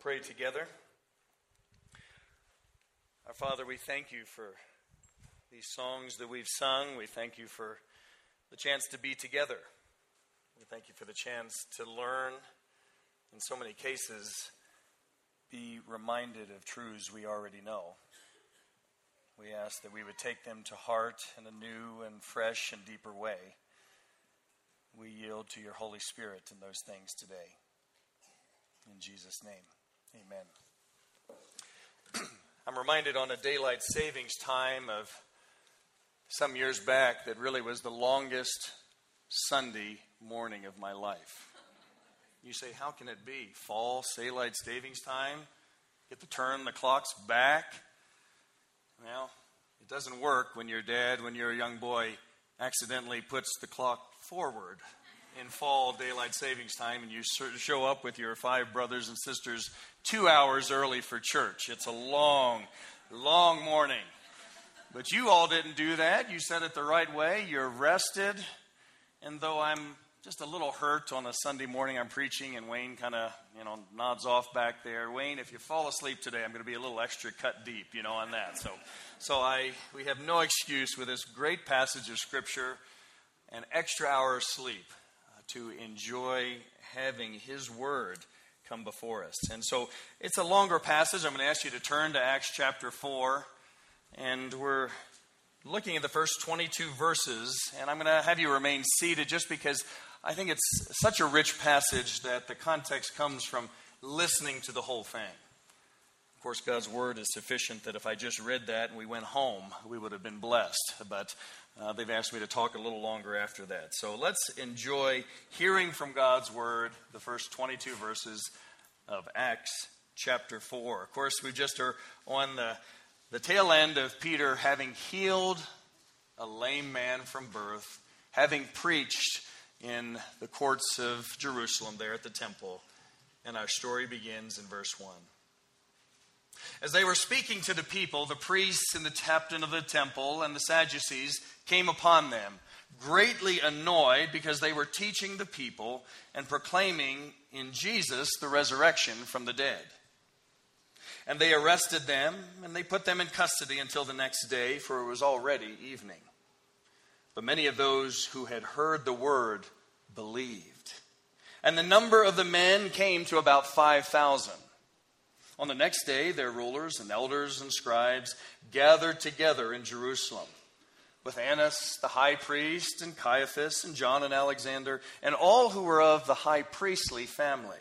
pray together. Our Father, we thank you for these songs that we've sung. We thank you for the chance to be together. We thank you for the chance to learn, in so many cases, be reminded of truths we already know. We ask that we would take them to heart in a new and fresh and deeper way. We yield to your Holy Spirit in those things today. In Jesus' name, amen. I'm reminded on a daylight savings time of some years back that really was the longest Sunday morning of my life. You say, how can it be? Fall, daylight savings time, get to turn the clocks back. Well, it doesn't work when your dad, when you're a young boy, accidentally puts the clock forward in fall daylight savings time, and you show up with your 5 brothers and sisters 2 hours early for church. It's a long, long morning. But you all didn't do that. You said it the right way. You're rested. And though I'm just a little hurt on a Sunday morning, I'm preaching, and Wayne kind of, nods off back there. Wayne, if you fall asleep today, I'm going to be a little extra cut deep, on that. We have no excuse with this great passage of Scripture, an extra hour of sleep, to enjoy having His Word come before us. And so it's a longer passage. I'm going to ask you to turn to Acts chapter 4. And we're looking at the first 22 verses. And I'm going to have you remain seated just because I think it's such a rich passage that the context comes from listening to the whole thing. Of course, God's Word is sufficient that if I just read that and we went home, we would have been blessed. But they've asked me to talk a little longer after that. So let's enjoy hearing from God's Word, the first 22 verses of Acts chapter 4. Of course, we just are on the tail end of Peter having healed a lame man from birth, having preached in the courts of Jerusalem there at the temple. And our story begins in verse 1. As they were speaking to the people, the priests and the captain of the temple and the Sadducees came upon them, greatly annoyed because they were teaching the people and proclaiming in Jesus the resurrection from the dead. And they arrested them, and they put them in custody until the next day, for it was already evening. But many of those who had heard the word believed. And the number of the men came to about 5,000. On the next day, their rulers and elders and scribes gathered together in Jerusalem, with Annas the high priest, and Caiaphas, and John and Alexander, and all who were of the high priestly family.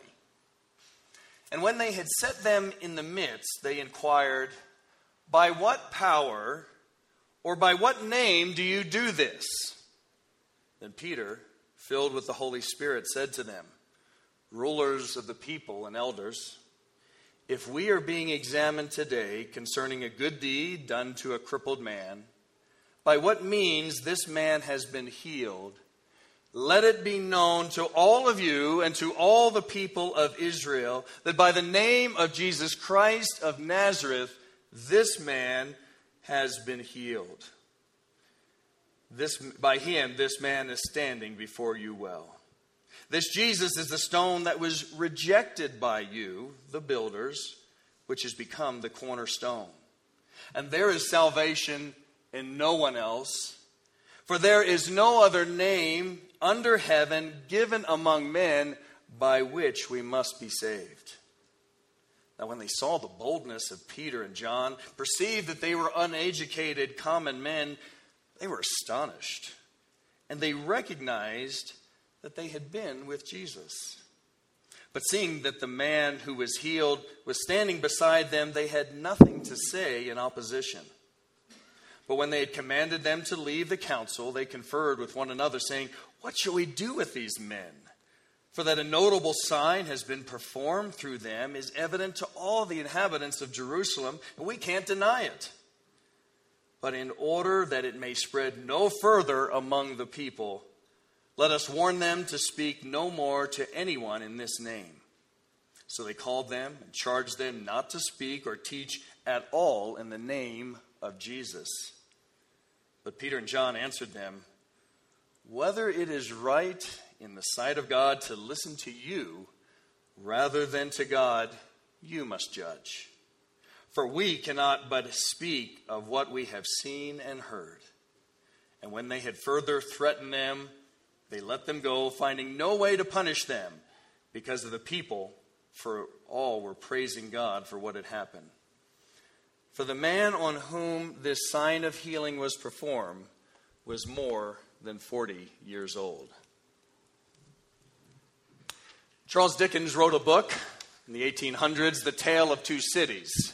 And when they had set them in the midst, they inquired, "By what power or by what name do you do this?" Then Peter, filled with the Holy Spirit, said to them, "Rulers of the people and elders, if we are being examined today concerning a good deed done to a crippled man, by what means this man has been healed, let it be known to all of you and to all the people of Israel that by the name of Jesus Christ of Nazareth, this man has been healed. By him, this man is standing before you well. This Jesus is the stone that was rejected by you, the builders, which has become the cornerstone. And there is salvation in no one else, for there is no other name under heaven given among men by which we must be saved." Now when they saw the boldness of Peter and John, perceived that they were uneducated common men, they were astonished. And they recognized that they had been with Jesus. But seeing that the man who was healed was standing beside them, they had nothing to say in opposition. But when they had commanded them to leave the council, they conferred with one another, saying, "What shall we do with these men? For that a notable sign has been performed through them is evident to all the inhabitants of Jerusalem, and we can't deny it. But in order that it may spread no further among the people, let us warn them to speak no more to anyone in this name." So they called them and charged them not to speak or teach at all in the name of Jesus. But Peter and John answered them, "Whether it is right in the sight of God to listen to you rather than to God, you must judge. For we cannot but speak of what we have seen and heard. And when they had further threatened them, they let them go, finding no way to punish them because of the people, for all were praising God for what had happened. For the man on whom this sign of healing was performed was more than 40 years old. Charles Dickens wrote a book in the 1800s, The Tale of Two Cities.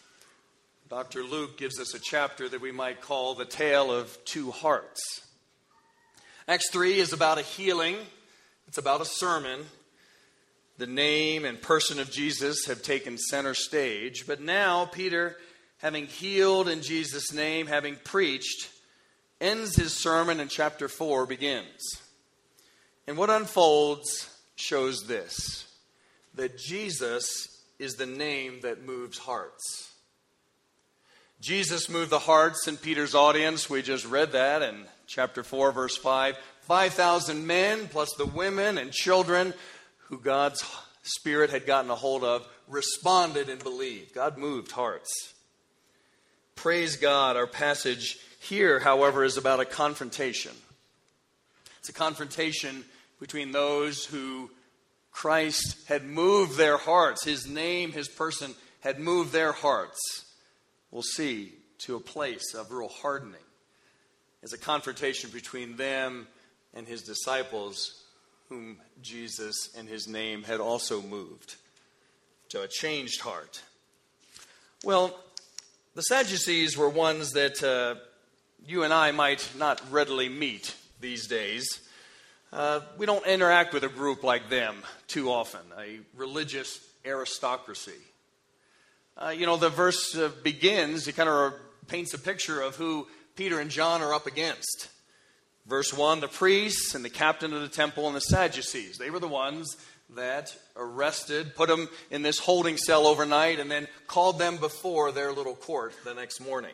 Dr. Luke gives us a chapter that we might call The Tale of Two Hearts. Acts 3 is about a healing. It's about a sermon. The name and person of Jesus have taken center stage. But now Peter, having healed in Jesus' name, having preached, ends his sermon, and chapter 4 begins. And what unfolds shows this, that Jesus is the name that moves hearts. Jesus moved the hearts in Peter's audience. We just read that in chapter 4, verse 5. 5,000 men, plus the women and children who God's Spirit had gotten a hold of, responded and believed. God moved hearts. Praise God. Our passage here, however, is about a confrontation. It's a confrontation between those who Christ had moved their hearts. His name, his person had moved their hearts. We'll see, to a place of real hardening. It's a confrontation between them and his disciples, whom Jesus and his name had also moved to a changed heart. Well, the Sadducees were ones that you and I might not readily meet these days. We don't interact with a group like them too often, a religious aristocracy. The verse begins, it kind of paints a picture of who Peter and John are up against. Verse 1, the priests and the captain of the temple and the Sadducees. They were the ones that arrested, put them in this holding cell overnight, and then called them before their little court the next morning.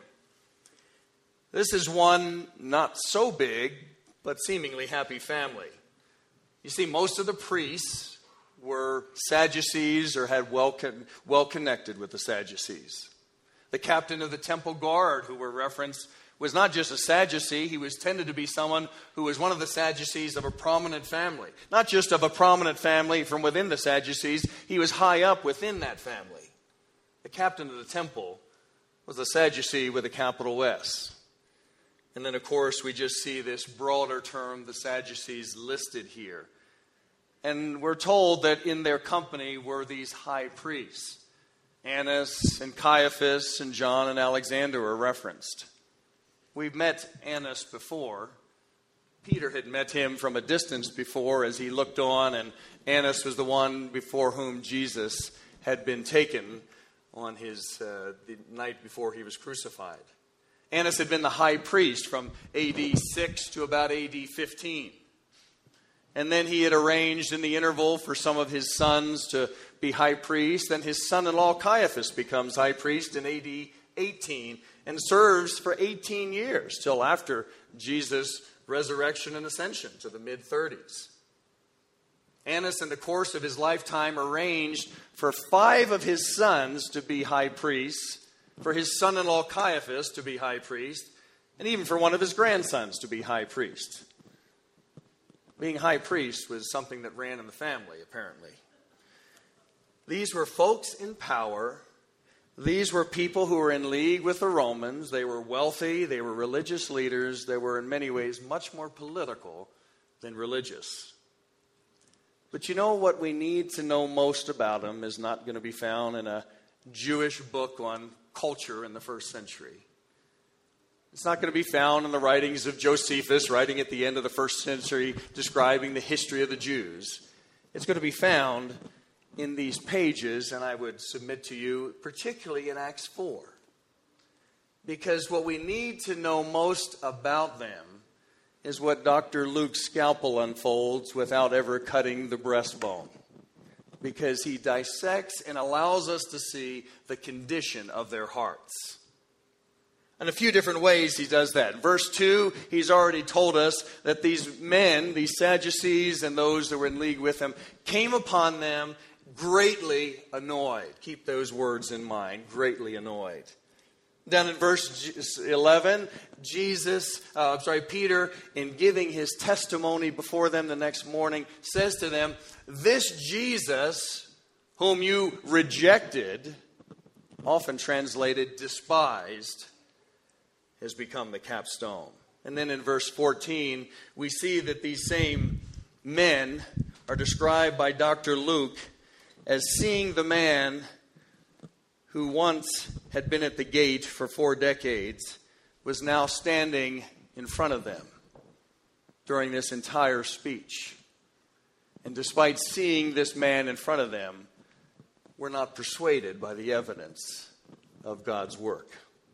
This is one not so big, but seemingly happy family. You see, most of the priests were Sadducees or had well connected with the Sadducees. The captain of the temple guard, who were referenced, was not just a Sadducee. He was tended to be someone who was one of the Sadducees of a prominent family. Not just of a prominent family from within the Sadducees, he was high up within that family. The captain of the temple was a Sadducee with a capital S. And then, of course, we just see this broader term, the Sadducees, listed here. And we're told that in their company were these high priests. Annas and Caiaphas and John and Alexander are referenced. We've met Annas before. Peter had met him from a distance before as he looked on, and Annas was the one before whom Jesus had been taken on the night before he was crucified. Annas had been the high priest from AD 6 to about AD 15. And then he had arranged in the interval for some of his sons to be high priests. Then his son-in-law Caiaphas becomes high priest in AD 18 and serves for 18 years till after Jesus' resurrection and ascension to the mid-30s. Annas, in the course of his lifetime, arranged for 5 of his sons to be high priests, for his son-in-law Caiaphas to be high priest, and even for one of his grandsons to be high priest. Being high priest was something that ran in the family, apparently. These were folks in power. These were people who were in league with the Romans. They were wealthy. They were religious leaders. They were in many ways much more political than religious. But you know what we need to know most about them is not going to be found in a Jewish book on culture in the first century. It's not going to be found in the writings of Josephus, writing at the end of the first century, describing the history of the Jews. It's going to be found in these pages, and I would submit to you, particularly in Acts 4. Because what we need to know most about them is what Dr. Luke's scalpel unfolds without ever cutting the breastbone. Because he dissects and allows us to see the condition of their hearts. In a few different ways he does that. In verse 2, he's already told us that these men, these Sadducees and those that were in league with him, came upon them greatly annoyed. Keep those words in mind, greatly annoyed. Down in verse 11, Peter, in giving his testimony before them the next morning, says to them, "This Jesus, whom you rejected," often translated despised, has become the capstone. And then in verse 14, we see that these same men are described by Dr. Luke as seeing the man who once had been at the gate for 4 decades was now standing in front of them during this entire speech. And despite seeing this man in front of them, were not persuaded by the evidence of God's work.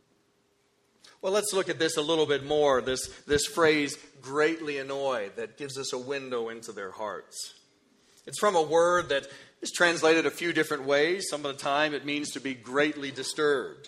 Well, let's look at this a little bit more, this phrase, greatly annoyed, that gives us a window into their hearts. It's from a word that is translated a few different ways. Some of the time it means to be greatly disturbed.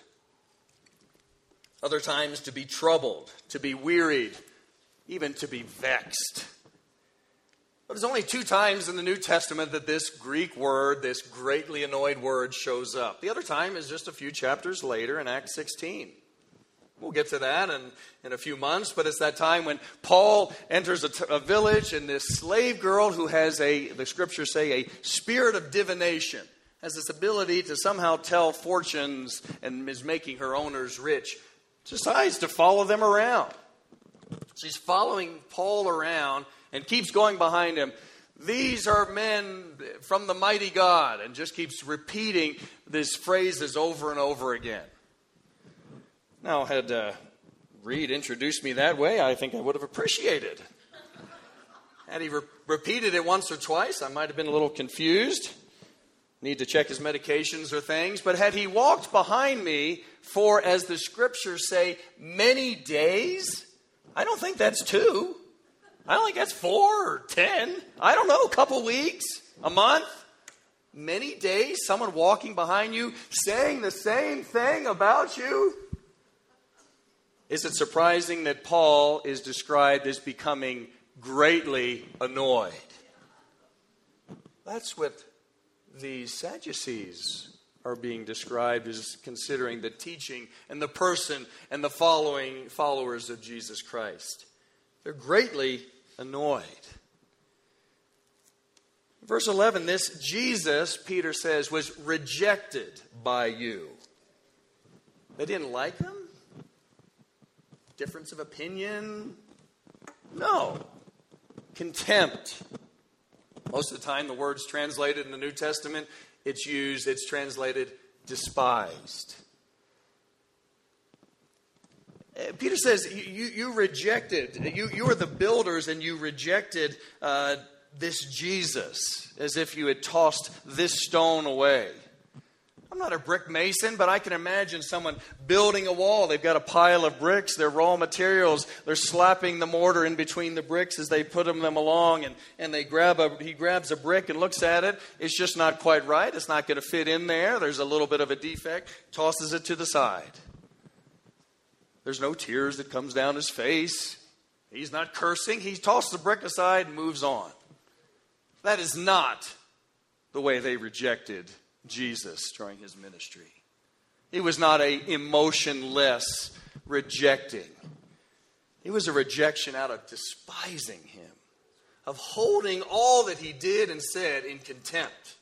Other times to be troubled, to be wearied, even to be vexed. But there's only 2 times in the New Testament that this Greek word, this greatly annoyed word, shows up. The other time is just a few chapters later in Acts 16. We'll get to that in a few months, but it's that time when Paul enters a village, and this slave girl who has the scriptures say, a spirit of divination, has this ability to somehow tell fortunes and is making her owners rich, decides to follow them around. She's following Paul around and keeps going behind him. "These are men from the mighty God," and just keeps repeating these phrases over and over again. Now, had Reed introduced me that way, I think I would have appreciated. Had he repeated it once or twice, I might have been a little confused. Need to check his medications or things. But had he walked behind me for, as the scriptures say, many days, I don't think that's 2. I don't think that's 4 or 10. I don't know, a couple weeks, a month. Many days, someone walking behind you, saying the same thing about you. Is it surprising that Paul is described as becoming greatly annoyed? That's what the Sadducees are being described as, considering the teaching and the person and the followers of Jesus Christ. They're greatly annoyed. Verse 11, this Jesus, Peter says, was rejected by you. They didn't like him? Difference of opinion? No. Contempt. Most of the time the word's translated in the New Testament, it's translated despised. Peter says, you rejected, you were the builders and you rejected this Jesus as if you had tossed this stone away. I'm not a brick mason, but I can imagine someone building a wall. They've got a pile of bricks, their raw materials. They're slapping the mortar in between the bricks as they put them along, and he grabs a brick and looks at it. It's just not quite right. It's not going to fit in there. There's a little bit of a defect. Tosses it to the side. There's no tears that comes down his face. He's not cursing. He tosses the brick aside and moves on. That is not the way they rejected Jesus during his ministry. It was not an emotionless rejecting. It was a rejection out of despising him, of holding all that he did and said in contempt.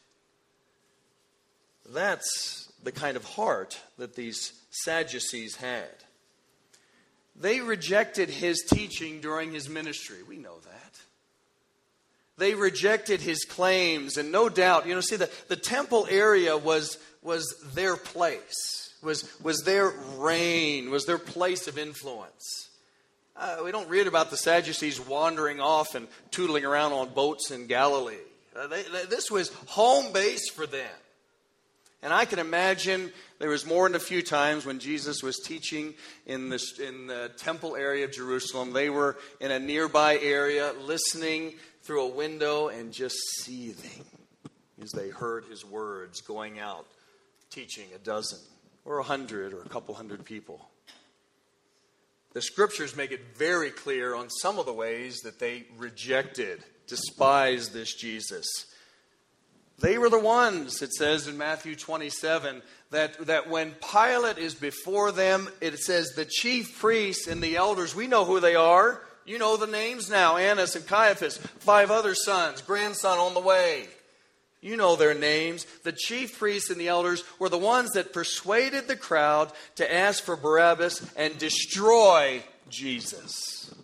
That's the kind of heart that these Sadducees had. They rejected his teaching during his ministry. We know that. They rejected his claims, and no doubt, the temple area was their place, was their reign, was their place of influence. We don't read about the Sadducees wandering off and tootling around on boats in Galilee. This was home base for them. And I can imagine there was more than a few times when Jesus was teaching in the temple area of Jerusalem. They were in a nearby area listening through a window and just seething as they heard his words going out, teaching 12 or 100 or a couple hundred people. The scriptures make it very clear on some of the ways that they rejected, despised this Jesus. They were the ones, it says in Matthew 27, that when Pilate is before them, it says the chief priests and the elders, we know who they are. You know the names now, Annas and Caiaphas, 5 other sons, grandson on the way. You know their names. The chief priests and the elders were the ones that persuaded the crowd to ask for Barabbas and destroy Jesus.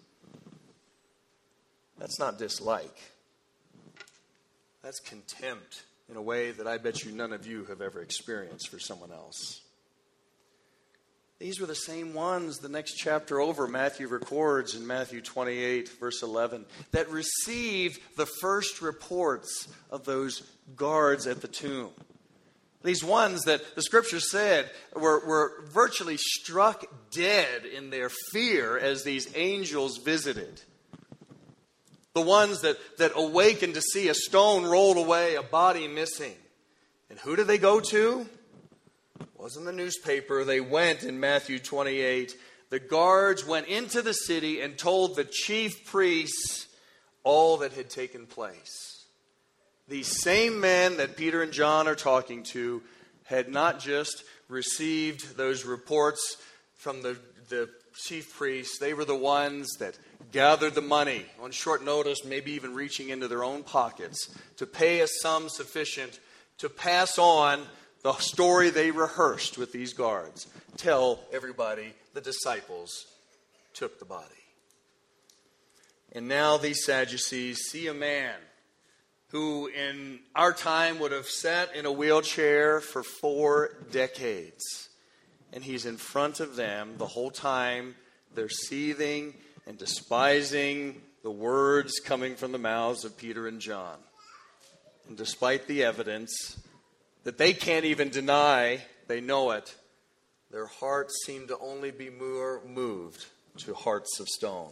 That's not dislike. That's contempt in a way that I bet you none of you have ever experienced for someone else. These were the same ones, the next chapter over, Matthew records in Matthew 28, verse 11, that received the first reports of those guards at the tomb. These ones that the scripture said were virtually struck dead in their fear as these angels visited. The ones that awakened to see a stone rolled away, a body missing. And who did they go to? It wasn't the newspaper. They went in Matthew 28. The guards went into the city and told the chief priests all that had taken place. These same men that Peter and John are talking to had not just received those reports from the chief priests. They were the ones that gathered the money on short notice, maybe even reaching into their own pockets to pay a sum sufficient to pass on the story they rehearsed with these guards. Tell everybody the disciples took the body. And now these Sadducees see a man who in our time would have sat in a wheelchair for 4 decades. And he's in front of them the whole time. They're seething and despising the words coming from the mouths of Peter and John. And despite the evidence that they can't even deny, they know it, their hearts seem to only be more moved to hearts of stone.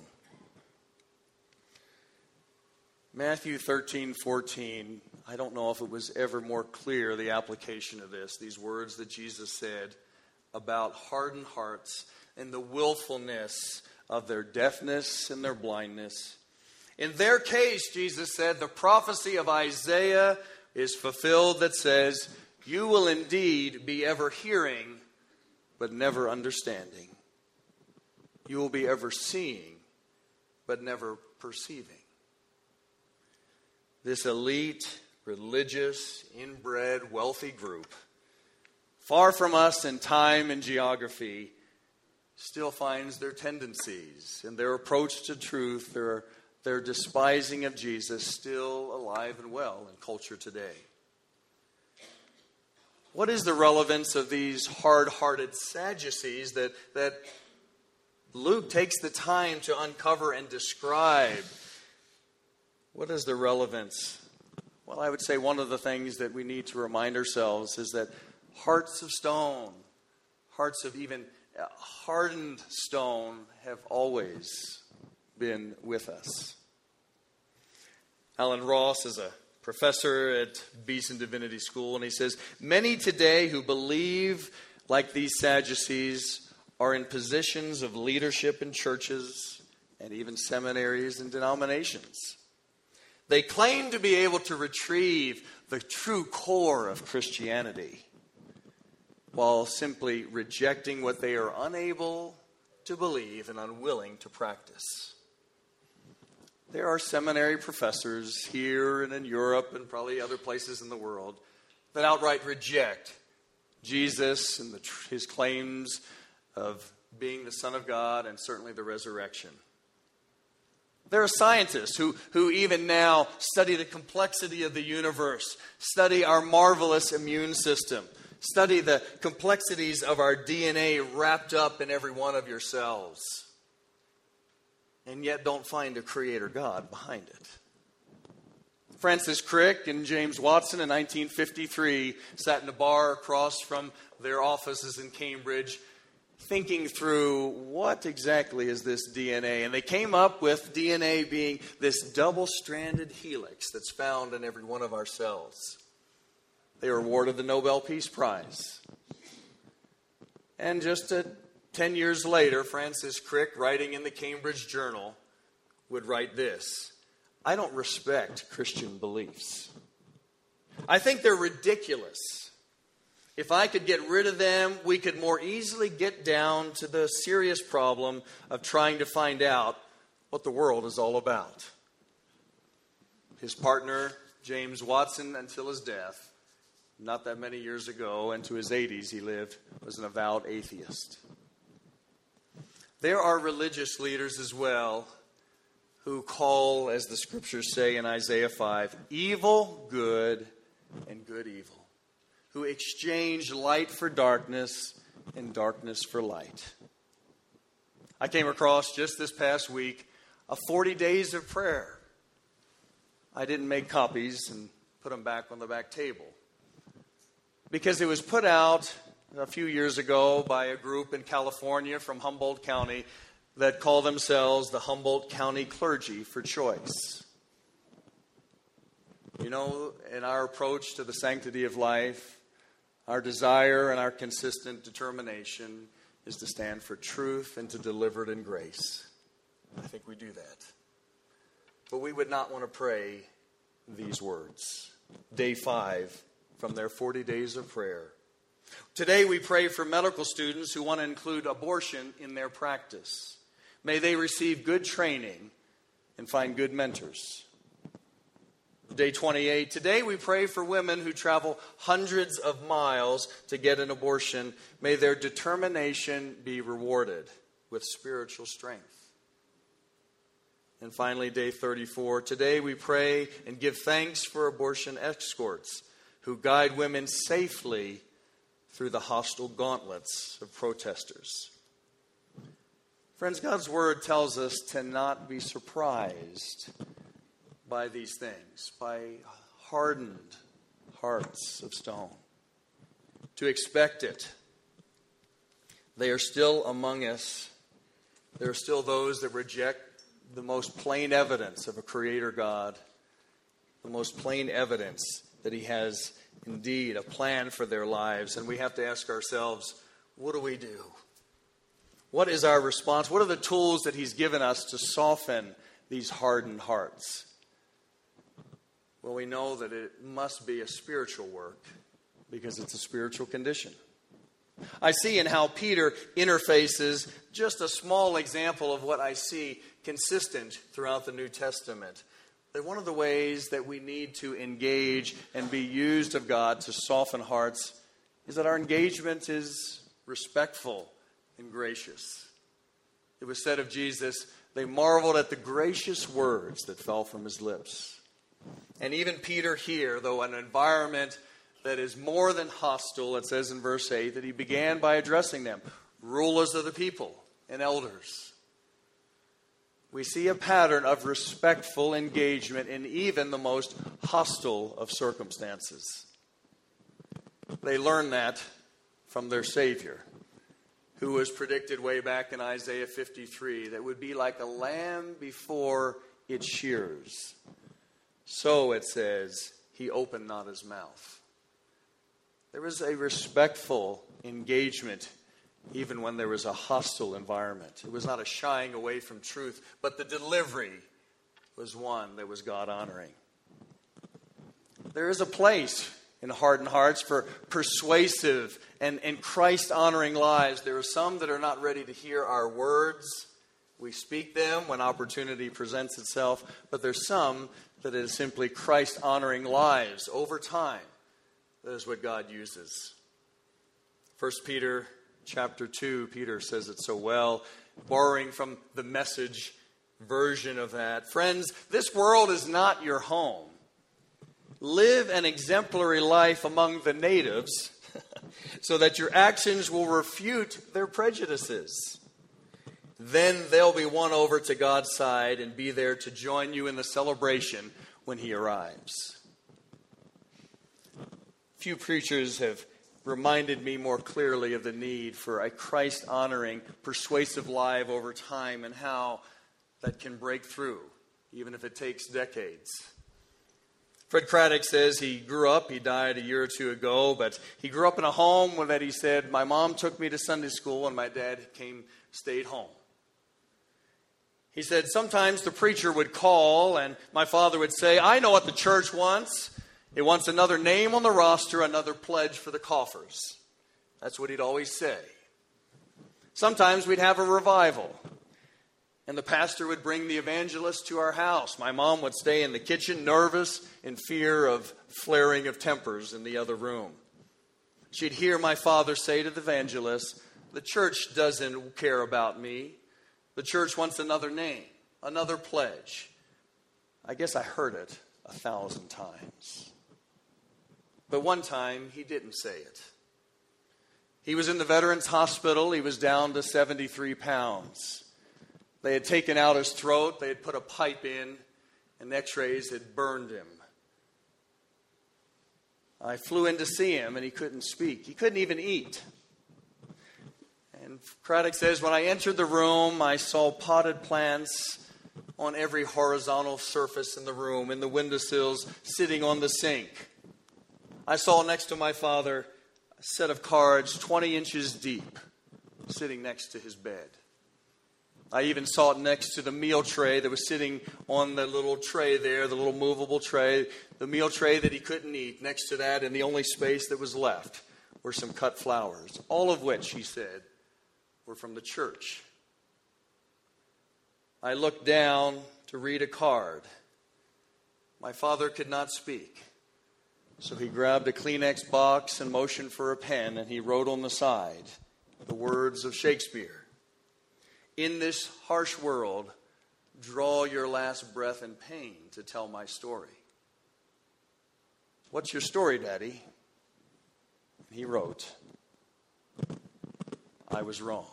Matthew 13:14, I don't know if it was ever more clear, the application of this, these words that Jesus said about hardened hearts and the willfulness of their deafness and their blindness. In their case, Jesus said, the prophecy of Isaiah is fulfilled that says, you will indeed be ever hearing, but never understanding. You will be ever seeing, but never perceiving. This elite, religious, inbred, wealthy group, far from us in time and geography, still finds their tendencies and their approach to truth, their despising of Jesus still alive and well in culture today. What is the relevance of these hard-hearted Sadducees that Luke takes the time to uncover and describe? What is the relevance? Well, I would say one of the things that we need to remind ourselves is that hearts of stone, hearts of even hardened stone have always been with us. Alan Ross is a professor at Beeson Divinity School, and he says, many today who believe like these Sadducees are in positions of leadership in churches and even seminaries and denominations. They claim to be able to retrieve the true core of Christianity while simply rejecting what they are unable to believe and unwilling to practice. There are seminary professors here and in Europe and probably other places in the world that outright reject Jesus and his claims of being the Son of God and certainly the resurrection. There are scientists who even now study the complexity of the universe, study our marvelous immune system, study the complexities of our DNA wrapped up in every one of your cells, and yet don't find a creator God behind it. Francis Crick and James Watson in 1953 sat in a bar across from their offices in Cambridge thinking through what exactly is this DNA. And they came up with DNA being this double-stranded helix that's found in every one of our cells. They were awarded the Nobel Peace Prize. And just 10 years later, Francis Crick, writing in the Cambridge Journal, would write this: I don't respect Christian beliefs. I think they're ridiculous. If I could get rid of them, we could more easily get down to the serious problem of trying to find out what the world is all about. His partner, James Watson, until his death, not that many years ago, into his 80s he lived, was an avowed atheist. There are religious leaders as well who call, as the scriptures say in Isaiah 5, evil good and good evil, who exchange light for darkness and darkness for light. I came across just this past week a 40 days of prayer. I didn't make copies and put them back on the back table because it was put out a few years ago by a group in California from Humboldt County that call themselves the Humboldt County Clergy for Choice. You know, in our approach to the sanctity of life, our desire and our consistent determination is to stand for truth and to deliver it in grace. I think we do that. But we would not want to pray these words. Day 5 from their 40 days of prayer. Today we pray for medical students who want to include abortion in their practice. May they receive good training and find good mentors. Day 28. Today we pray for women who travel hundreds of miles to get an abortion. May their determination be rewarded with spiritual strength. And finally, day 34. Today we pray and give thanks for abortion escorts who guide women safely through the hostile gauntlets of protesters. Friends, God's word tells us to not be surprised by these things, by hardened hearts of stone. To expect it. They are still among us. There are still those that reject the most plain evidence of a creator God, the most plain evidence that he has indeed a plan for their lives. And we have to ask ourselves, what do we do? What is our response? What are the tools that he's given us to soften these hardened hearts? Well, we know that it must be a spiritual work because it's a spiritual condition. I see in how Peter interfaces just a small example of what I see consistent throughout the New Testament. That one of the ways that we need to engage and be used of God to soften hearts is that our engagement is respectful and gracious. It was said of Jesus, they marveled at the gracious words that fell from his lips. And even Peter here, though an environment that is more than hostile, it says in verse 8, that he began by addressing them, rulers of the people and elders. We see a pattern of respectful engagement in even the most hostile of circumstances. They learned that from their Savior, who was predicted way back in Isaiah 53 that would be like a lamb before its shears. So it says, he opened not his mouth. There was a respectful engagement even when there was a hostile environment. It was not a shying away from truth, but the delivery was one that was God-honoring. There is a place in hardened hearts for persuasive and Christ-honoring lives. There are some that are not ready to hear our words. We speak them when opportunity presents itself, but there's some that is simply Christ-honoring lives over time. That is what God uses. 1 Peter chapter 2, Peter says it so well, borrowing from the Message version of that. Friends, this world is not your home. Live an exemplary life among the natives so that your actions will refute their prejudices. Then they'll be won over to God's side and be there to join you in the celebration when he arrives. Few preachers have reminded me more clearly of the need for a Christ-honoring, persuasive life over time and how that can break through, even if it takes decades. Fred Craddock says he died a year or two ago, but he grew up in a home that he said, my mom took me to Sunday school and my dad stayed home. He said, sometimes the preacher would call and my father would say, I know what the church wants. He wants another name on the roster, another pledge for the coffers. That's what he'd always say. Sometimes we'd have a revival, and the pastor would bring the evangelist to our house. My mom would stay in the kitchen, nervous, in fear of flaring of tempers in the other room. She'd hear my father say to the evangelist, "The church doesn't care about me. The church wants another name, another pledge." I guess I heard it 1,000 times. But one time, he didn't say it. He was in the Veterans Hospital. He was down to 73 pounds. They had taken out his throat. They had put a pipe in, and x-rays had burned him. I flew in to see him, and he couldn't speak. He couldn't even eat. And Craddock says, when I entered the room, I saw potted plants on every horizontal surface in the room, in the windowsills, sitting on the sink. I saw next to my father a set of cards 20 inches deep, sitting next to his bed. I even saw it next to the meal tray that was sitting on the little tray there, the little movable tray, the meal tray that he couldn't eat. Next to that, and the only space that was left, were some cut flowers, all of which, he said, were from the church. I looked down to read a card. My father could not speak, so he grabbed a Kleenex box and motioned for a pen, and he wrote on the side the words of Shakespeare. In this harsh world, draw your last breath in pain to tell my story. What's your story, Daddy? He wrote, I was wrong.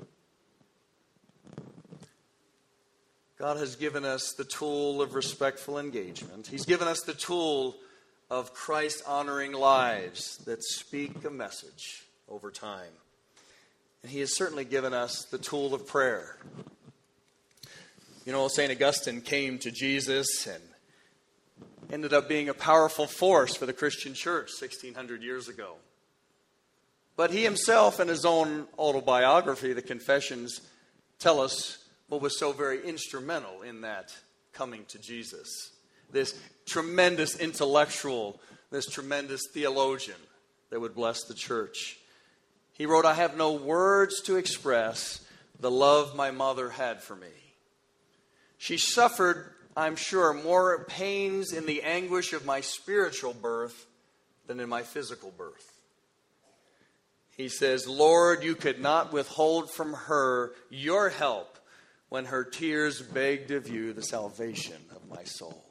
God has given us the tool of respectful engagement. He's given us the tool of Christ-honoring lives that speak a message over time. And He has certainly given us the tool of prayer. You know, St. Augustine came to Jesus and ended up being a powerful force for the Christian church 1,600 years ago. But he himself, in his own autobiography, the Confessions, tell us what was so very instrumental in that coming to Jesus. This tremendous intellectual, this tremendous theologian that would bless the church. He wrote, I have no words to express the love my mother had for me. She suffered, I'm sure, more pains in the anguish of my spiritual birth than in my physical birth. He says, Lord, you could not withhold from her your help when her tears begged of you the salvation of my soul.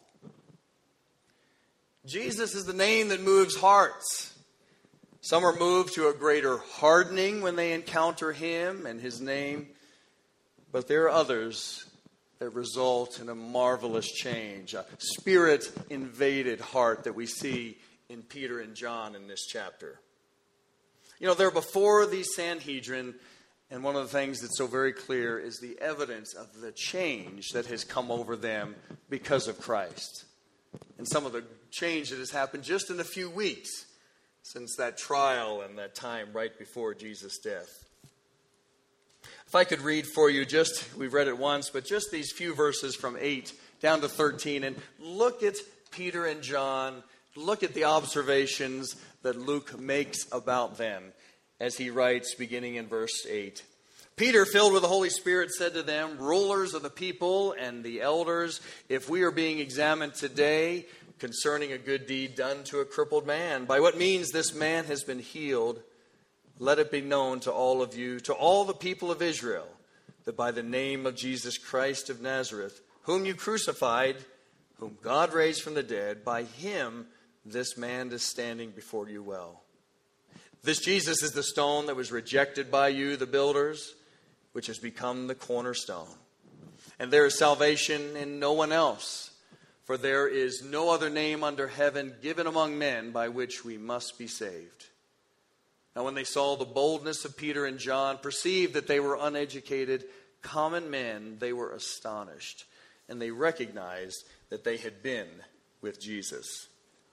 Jesus is the name that moves hearts. Some are moved to a greater hardening when they encounter Him and His name. But there are others that result in a marvelous change, a Spirit-invaded heart that we see in Peter and John in this chapter. You know, they're before the Sanhedrin, and one of the things that's so very clear is the evidence of the change that has come over them because of Christ. And some of the change that has happened just in a few weeks since that trial and that time right before Jesus' death. If I could read for you we've read it once, but just these few verses from 8 down to 13, and look at Peter and John, look at the observations that Luke makes about them as he writes, beginning in verse 8. Peter, filled with the Holy Spirit, said to them, rulers of the people and the elders, if we are being examined today concerning a good deed done to a crippled man, by what means this man has been healed, let it be known to all of you, to all the people of Israel, that by the name of Jesus Christ of Nazareth, whom you crucified, whom God raised from the dead, by Him this man is standing before you well. This Jesus is the stone that was rejected by you, the builders, which has become the cornerstone. And there is salvation in no one else, for there is no other name under heaven given among men by which we must be saved. Now when they saw the boldness of Peter and John, perceived that they were uneducated, common men, they were astonished, and they recognized that they had been with Jesus.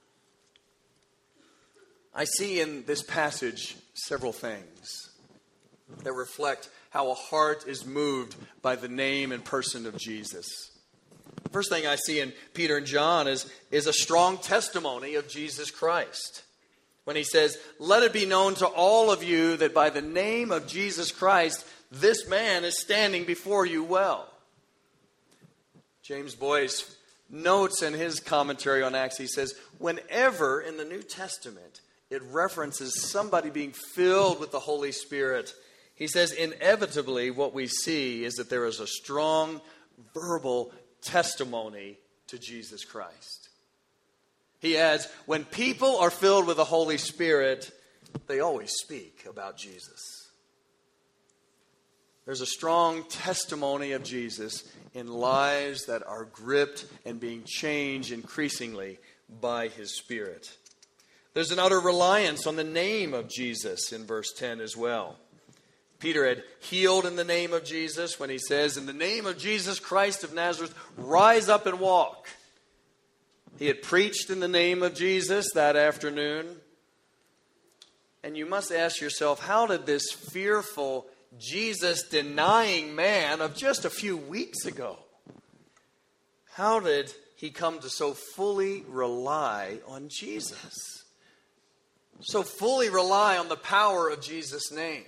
I see in this passage several things that reflect how a heart is moved by the name and person of Jesus. First thing I see in Peter and John is a strong testimony of Jesus Christ. When he says, "Let it be known to all of you that by the name of Jesus Christ, this man is standing before you well." James Boyce notes in his commentary on Acts, he says, whenever in the New Testament it references somebody being filled with the Holy Spirit, he says inevitably what we see is that there is a strong verbal testimony to Jesus Christ. He adds, when people are filled with the Holy Spirit, they always speak about Jesus. There's a strong testimony of Jesus in lives that are gripped and being changed increasingly by His Spirit. There's an utter reliance on the name of Jesus in verse 10 as well. Peter had healed in the name of Jesus when he says, "In the name of Jesus Christ of Nazareth, rise up and walk." He had preached in the name of Jesus that afternoon. And you must ask yourself, how did this fearful, Jesus-denying man of just a few weeks ago, how did he come to so fully rely on Jesus? So fully rely on the power of Jesus' name?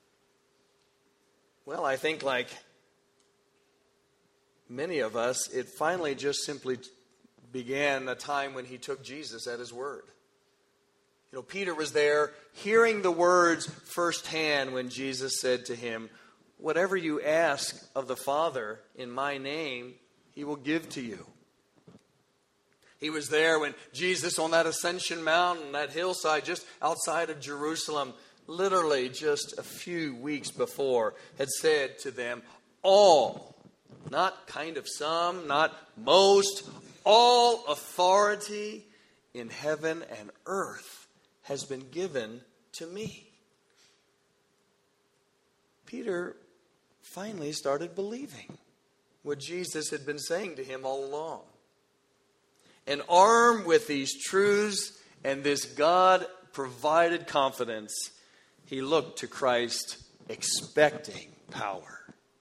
Well, I think like many of us, it finally just simply began a time when he took Jesus at His word. You know, Peter was there hearing the words firsthand when Jesus said to him, "Whatever you ask of the Father in my name, He will give to you." He was there when Jesus on that Ascension Mountain, that hillside just outside of Jerusalem, literally just a few weeks before, had said to them, all, not kind of some, not most, all authority in heaven and earth has been given to me. Peter finally started believing what Jesus had been saying to him all along. And armed with these truths and this God-provided confidence, he looked to Christ expecting power.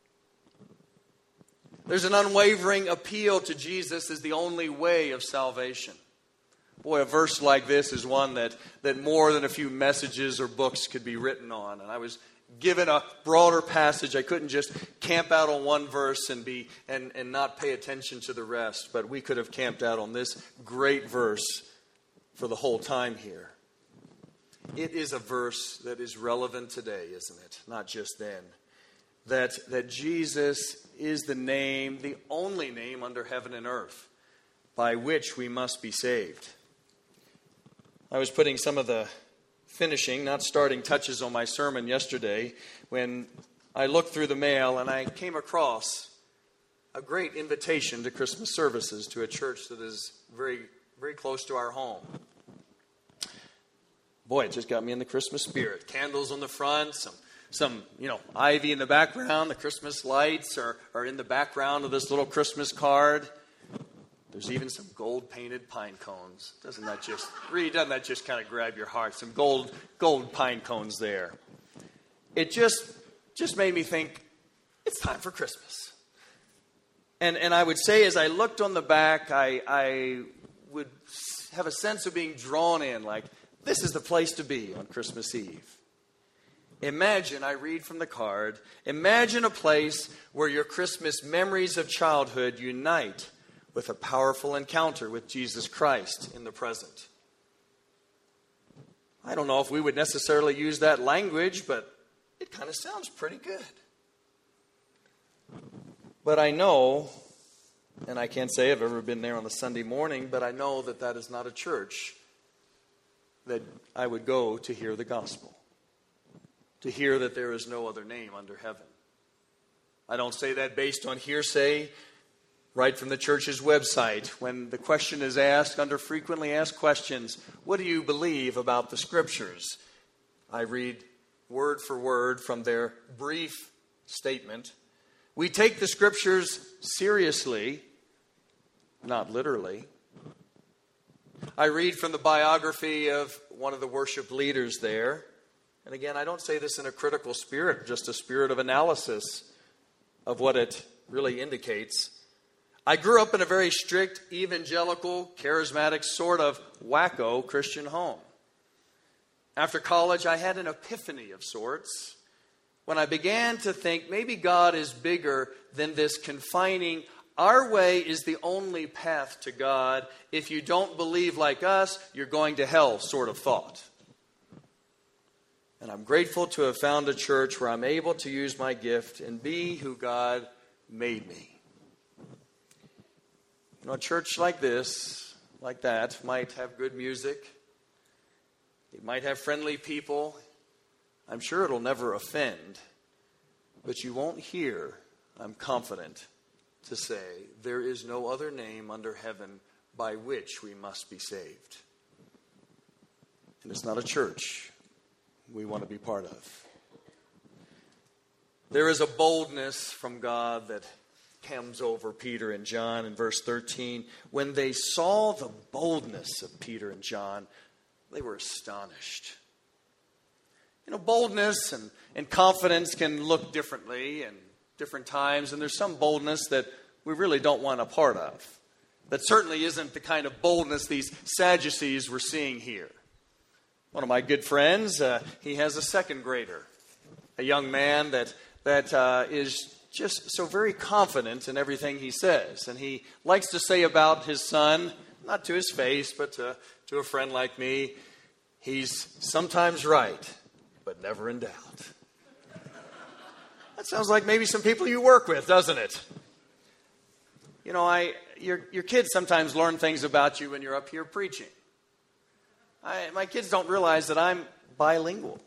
There's an unwavering appeal to Jesus as the only way of salvation. Boy, a verse like this is one that more than a few messages or books could be written on. And I was given a broader passage. I couldn't just camp out on one verse and not pay attention to the rest. But we could have camped out on this great verse for the whole time here. It is a verse that is relevant today, isn't it? Not just then. That Jesus is the name, the only name under heaven and earth by which we must be saved. I was putting some of the finishing, not starting touches on my sermon yesterday when I looked through the mail and I came across a great invitation to Christmas services to a church that is very, very close to our home. Boy, it just got me in the Christmas spirit. Candles on the front, some ivy in the background. The Christmas lights are in the background of this little Christmas card. There's even some gold-painted pine cones. Doesn't that just kind of grab your heart? Some gold pine cones there. It just made me think, it's time for Christmas. And I would say as I looked on the back, I would have a sense of being drawn in, like, this is the place to be on Christmas Eve. Imagine, I read from the card, imagine a place where your Christmas memories of childhood unite with a powerful encounter with Jesus Christ in the present. I don't know if we would necessarily use that language, but it kind of sounds pretty good. But I know, and I can't say I've ever been there on a Sunday morning, but I know that is not a church that I would go to hear the gospel. To hear that there is no other name under heaven. I don't say that based on hearsay, right from the church's website. When the question is asked under frequently asked questions, what do you believe about the Scriptures? I read word for word from their brief statement. We take the Scriptures seriously, not literally. I read from the biography of one of the worship leaders there. And again, I don't say this in a critical spirit, just a spirit of analysis of what it really indicates. I grew up in a very strict, evangelical, charismatic, sort of wacko Christian home. After college, I had an epiphany of sorts when I began to think maybe God is bigger than this confining, our way is the only path to God. If you don't believe like us, you're going to hell sort of thought. And I'm grateful to have found a church where I'm able to use my gift and be who God made me. You know, a church like this, like that, might have good music. It might have friendly people. I'm sure it'll never offend. But you won't hear, I'm confident, to say, there is no other name under heaven by which we must be saved. And it's not a church we want to be part of. There is a boldness from God that comes over Peter and John in verse 13. When they saw the boldness of Peter and John, they were astonished. You know, boldness and confidence can look differently in different times, and there's some boldness that we really don't want a part of. That certainly isn't the kind of boldness these Sadducees were seeing here. One of my good friends, he has a second grader, a young man that is just so very confident in everything he says. And he likes to say about his son, not to his face, but to a friend like me, he's sometimes right, but never in doubt. That sounds like maybe some people you work with, doesn't it? You know, your kids sometimes learn things about you when you're up here preaching. My kids don't realize that I'm bilingual.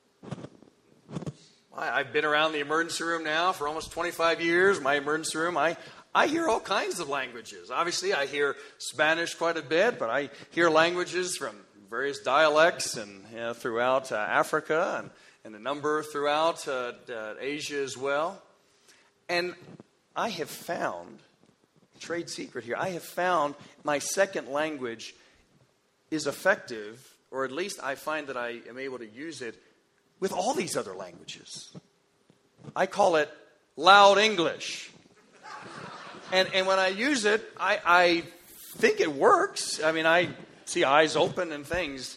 I've been around the emergency room now for almost 25 years. My emergency room, I hear all kinds of languages. Obviously, I hear Spanish quite a bit, but I hear languages from various dialects and throughout Africa and a number throughout Asia as well. And I have found, trade secret here, I have found my second language is effective, or at least I find that I am able to use it with all these other languages. I call it loud English. And when I use it, I think it works. I mean, I see eyes open and things.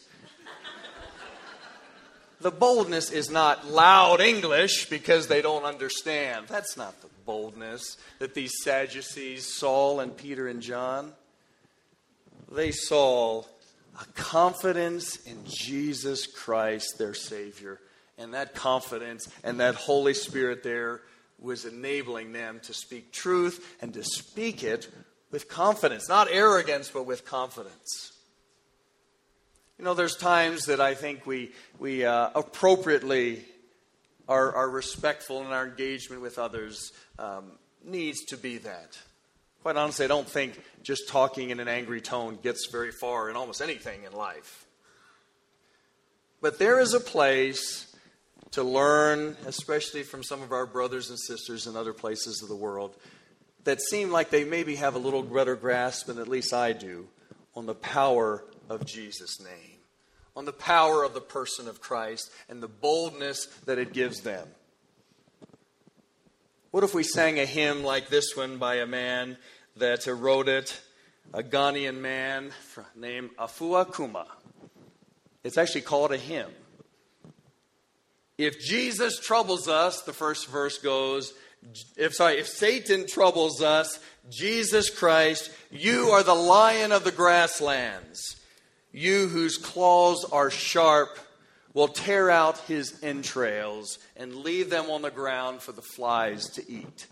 The boldness is not loud English because they don't understand. That's not the boldness that these Sadducees, Saul and Peter and John, they saw a confidence in Jesus Christ, their Savior. And that confidence and that Holy Spirit there was enabling them to speak truth and to speak it with confidence. Not arrogance, but with confidence. You know, there's times that I think we appropriately are respectful in our engagement with others. Needs to be that. Quite honestly, I don't think just talking in an angry tone gets very far in almost anything in life. But there is a place to learn, especially from some of our brothers and sisters in other places of the world, that seem like they maybe have a little better grasp, and at least I do, on the power of Jesus' name, on the power of the person of Christ, and the boldness that it gives them. What if we sang a hymn like this one by a man that wrote it, a Ghanaian man named Afua Kuma? It's actually called a hymn. If Jesus troubles us, the first verse goes, if Satan troubles us, Jesus Christ, you are the lion of the grasslands. You whose claws are sharp will tear out his entrails and leave them on the ground for the flies to eat.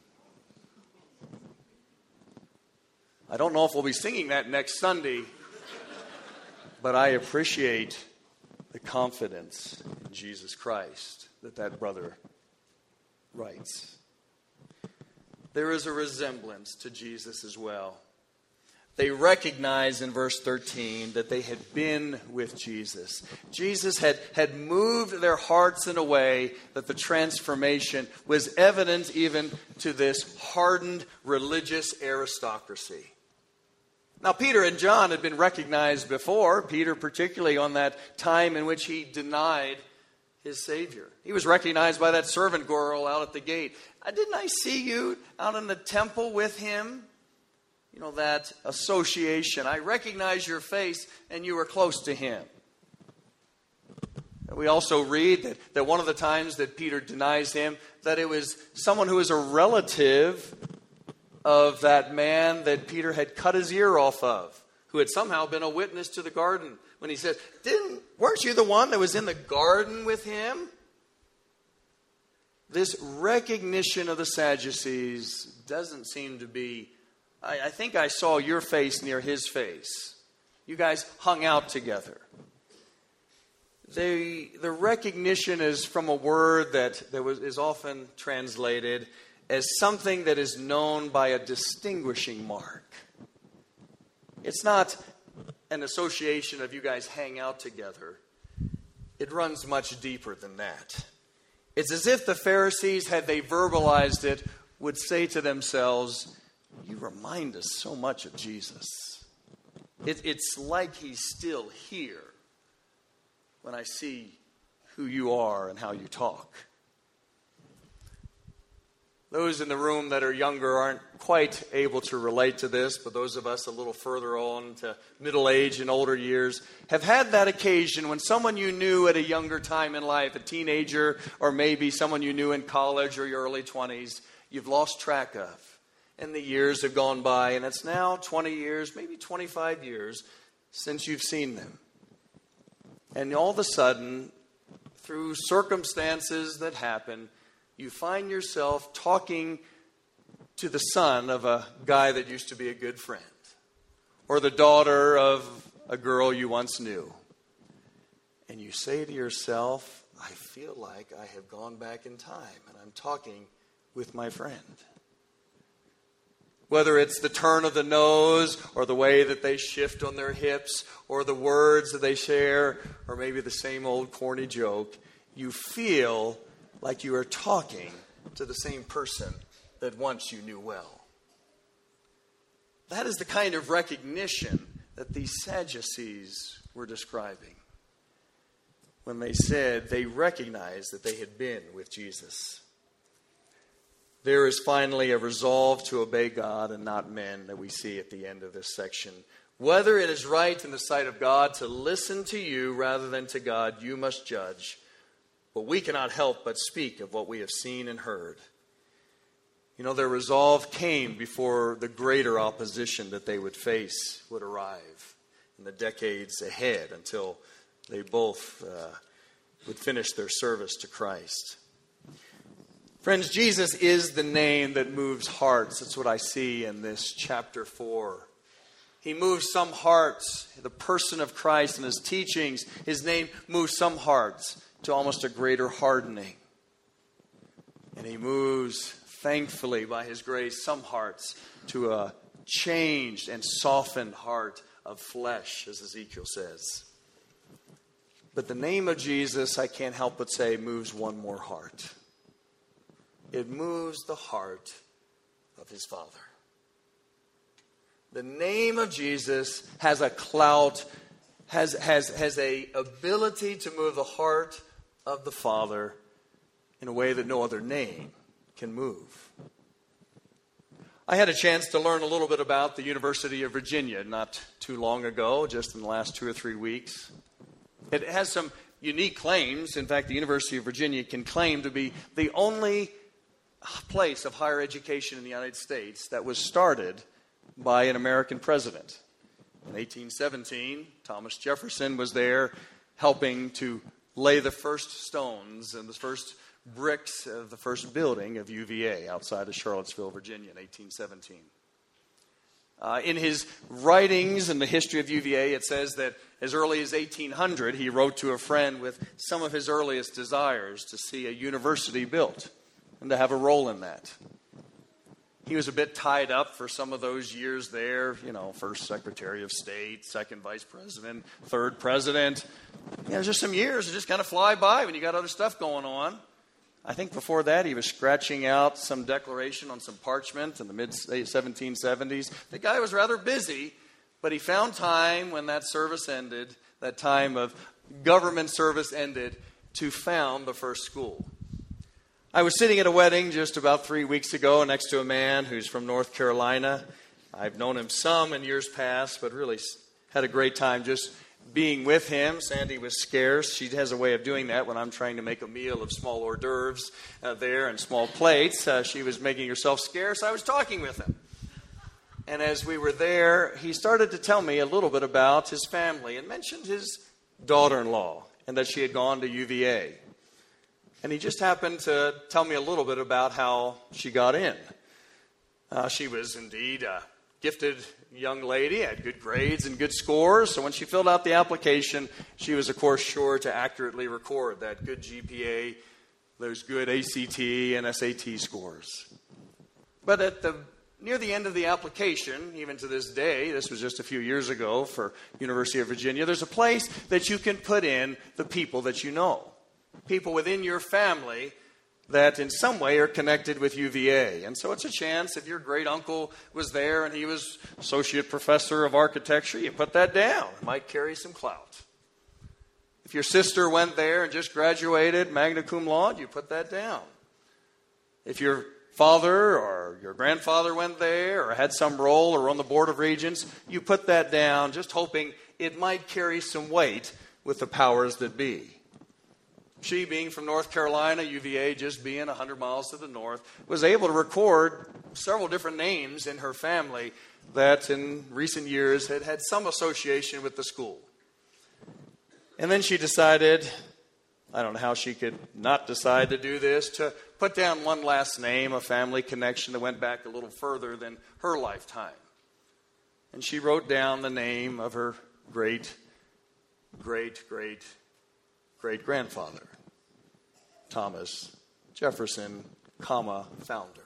I don't know if we'll be singing that next Sunday, but I appreciate the confidence in Jesus Christ that brother writes. There is a resemblance to Jesus as well. They recognize in verse 13 that they had been with Jesus. Jesus had moved their hearts in a way that the transformation was evident even to this hardened religious aristocracy. Now, Peter and John had been recognized before, Peter particularly on that time in which he denied his Savior. He was recognized by that servant girl out at the gate. Didn't I see you out in the temple with him? You know, that association. I recognize your face, and you were close to him. We also read that one of the times that Peter denies him, that it was someone who was a relative of that man that Peter had cut his ear off of, who had somehow been a witness to the garden. When he said, weren't you the one that was in the garden with him? This recognition of the Sadducees doesn't seem to be, I think I saw your face near his face. You guys hung out together. The recognition is from a word that is often translated as something that is known by a distinguishing mark. It's not an association of you guys hang out together. It runs much deeper than that. It's as if the Pharisees, had they verbalized it, would say to themselves, you remind us so much of Jesus. It's like he's still here when I see who you are and how you talk. Those in the room that are younger aren't quite able to relate to this, but those of us a little further on to middle age and older years have had that occasion when someone you knew at a younger time in life, a teenager, or maybe someone you knew in college or your early 20s, you've lost track of. And the years have gone by, and it's now 20 years, maybe 25 years since you've seen them. And all of a sudden, through circumstances that happen, you find yourself talking to the son of a guy that used to be a good friend, or the daughter of a girl you once knew. And you say to yourself, I feel like I have gone back in time, and I'm talking with my friend. Whether it's the turn of the nose, or the way that they shift on their hips, or the words that they share, or maybe the same old corny joke, you feel like you are talking to the same person that once you knew well. That is the kind of recognition that these Sadducees were describing when they said they recognized that they had been with Jesus. There is finally a resolve to obey God and not men that we see at the end of this section. Whether it is right in the sight of God to listen to you rather than to God, you must judge. But we cannot help but speak of what we have seen and heard. You know, their resolve came before the greater opposition that they would face would arrive in the decades ahead until they both would finish their service to Christ. Friends, Jesus is the name that moves hearts. That's what I see in this chapter 4. He moves some hearts. The person of Christ and his teachings, his name moves some hearts to almost a greater hardening. And he moves, thankfully, by his grace, some hearts to a changed and softened heart of flesh, as Ezekiel says. But the name of Jesus, I can't help but say, moves one more heart. It moves the heart of his Father. The name of Jesus has a clout, has a ability to move the heart of the Father in a way that no other name can move. I had a chance to learn a little bit about the University of Virginia not too long ago, just in the last 2 or 3 weeks. It has some unique claims. In fact, the University of Virginia can claim to be the only place of higher education in the United States that was started by an American president. In 1817, Thomas Jefferson was there helping to lay the first stones and the first bricks of the first building of UVA outside of Charlottesville, Virginia in 1817. In his writings in the history of UVA, it says that as early as 1800, he wrote to a friend with some of his earliest desires to see a university built and to have a role in that. He was a bit tied up for some of those years there, first Secretary of State, second Vice President, third President. Just some years that just kind of fly by when you got other stuff going on. I think before that he was scratching out some declaration on some parchment in the mid-1770s. The guy was rather busy, but he found time when that service ended, that time of government service ended, to found the first school. I was sitting at a wedding just about 3 weeks ago next to a man who's from North Carolina. I've known him some in years past, but really had a great time just being with him. Sandy was scarce. She has a way of doing that when I'm trying to make a meal of small hors d'oeuvres there and small plates. She was making herself scarce. I was talking with him. And as we were there, he started to tell me a little bit about his family and mentioned his daughter-in-law and that she had gone to UVA. And he just happened to tell me a little bit about how she got in. She was indeed a gifted young lady, had good grades and good scores. So when she filled out the application, she was, of course, sure to accurately record that good GPA, those good ACT and SAT scores. But near the end of the application, even to this day, this was just a few years ago for University of Virginia, there's a place that you can put in the people that you know. People within your family that in some way are connected with UVA. And so it's a chance, if your great uncle was there and he was associate professor of architecture, you put that down. It might carry some clout. If your sister went there and just graduated magna cum laude, you put that down. If your father or your grandfather went there or had some role or were on the Board of Regents, you put that down just hoping it might carry some weight with the powers that be. She, being from North Carolina, UVA just being 100 miles to the north, was able to record several different names in her family that in recent years had had some association with the school. And then she decided, I don't know how she could not decide to do this, to put down one last name, a family connection that went back a little further than her lifetime. And she wrote down the name of her great-great-great-great-grandfather, Thomas Jefferson, founder.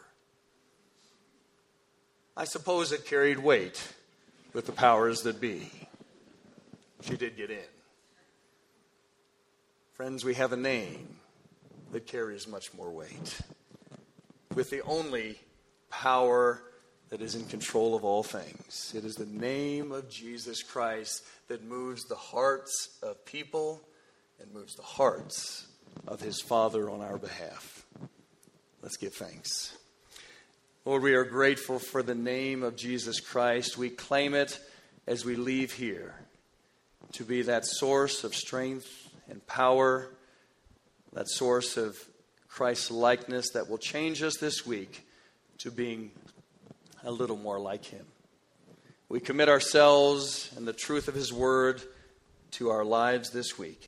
I suppose it carried weight with the powers that be. She did get in. Friends, we have a name that carries much more weight, with the only power that is in control of all things. It is the name of Jesus Christ that moves the hearts of people and moves the hearts of his Father on our behalf. Let's give thanks. Lord, we are grateful for the name of Jesus Christ. We claim it as we leave here to be that source of strength and power, that source of Christ's likeness that will change us this week to being a little more like him. We commit ourselves and the truth of his word to our lives this week.